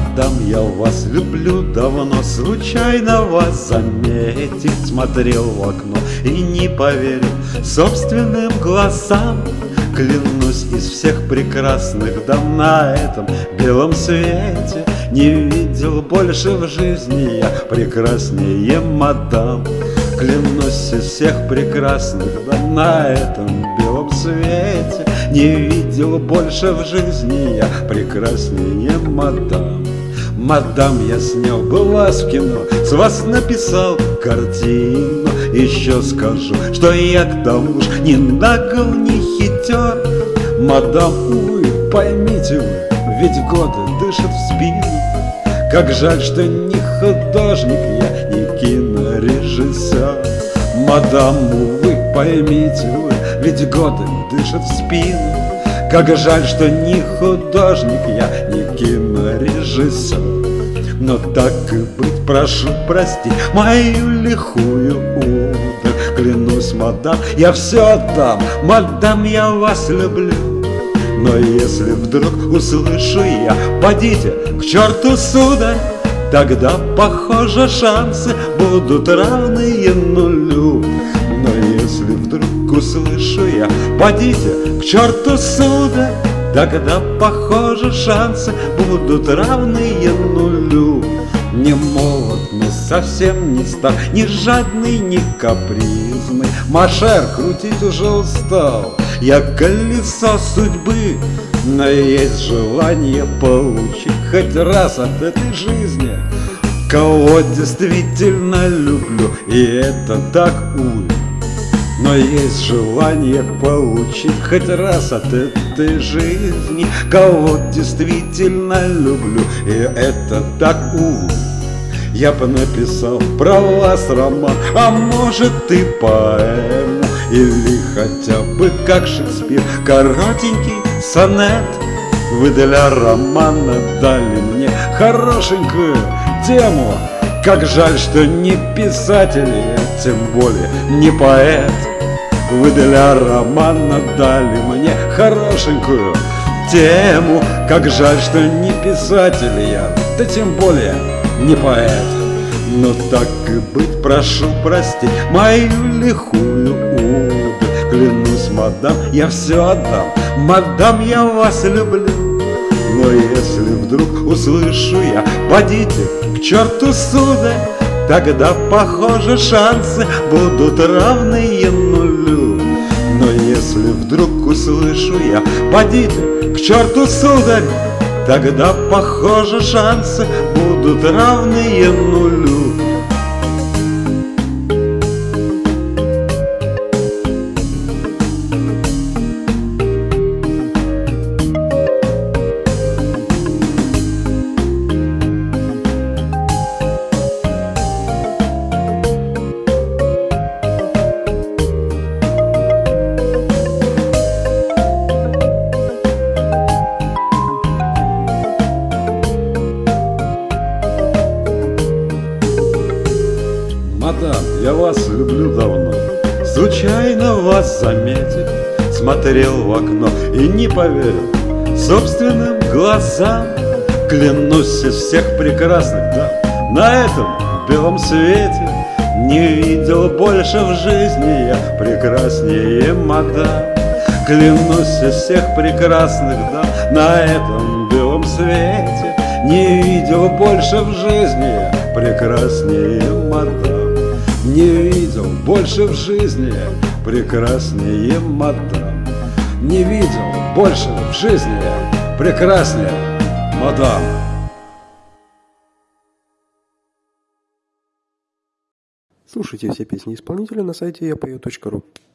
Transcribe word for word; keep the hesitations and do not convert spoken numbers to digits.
Мадам, я вас люблю давно, случайно вас заметил. Смотрел в окно и не поверил собственным глазам. Клянусь, из всех прекрасных дам на этом белом свете не видел больше в жизни я прекраснее мадам. Клянусь, из всех прекрасных дам на этом белом свете не видел больше в жизни я прекраснее мадам. Мадам, я снял бы вас в кино, с вас написал картину. Еще скажу, что я к тому ж ни нагл, ни хитер. Мадам, увы, поймите вы, ведь годы дышат в спину. Как жаль, что не художник я, не кинорежиссер. Мадам, увы, поймите вы, ведь годы дышат в спину. Как жаль, что не художник я, не кинорежиссер. Но так и быть, прошу простить мою лихую удаль. Клянусь, мадам, я все отдам, мадам, я вас люблю. Но если вдруг услышу я, подите к черту, сударь, тогда, похоже, шансы будут равные нулю. Но если вдруг услышу я, подите к черту, сударь, тогда, похоже, шансы будут равные нулю. Не молод, но совсем не стар, ни жадный, ни капризный. Машер крутить уже устал, я колесо судьбы. Но есть желание получить хоть раз от этой жизни кого действительно люблю, и это так, увы. Но есть желание получить хоть раз от этой жизни кого действительно люблю, и это так, увы. Я бы написал про вас роман, а может и поэму, или хотя бы, как Шекспир, коротенький сонет. Вы для романа дали мне хорошенькую тему. Как жаль, что не писатель я, тем более не поэт. Вы для романа дали мне хорошенькую тему. Как жаль, что не писатель я, да тем более не поэт. Но так и быть, прошу простить мою лихую удаль. Клянусь, мадам, я все отдам, мадам, я вас люблю. Но если вдруг услышу я, подите к черту, сударь, тогда, похоже, шансы будут равные нулю. Но если вдруг услышу я, подите к черту, сударь, тогда, похоже, шансы будут равные нулю. Мадам, я вас люблю давно, случайно вас заметил. Смотрел в окно и не поверил собственным глазам. Клянусь, из всех прекрасных дам на этом белом свете не видел больше в жизни я прекраснее мадам. Клянусь, из всех прекрасных дам на этом белом свете не видел больше в жизни я прекраснее мадам. Не видел больше в жизни прекраснее мадам. Не видел больше в жизни прекраснее мадам. Слушайте все песни исполнителя на сайте я пою точка ру.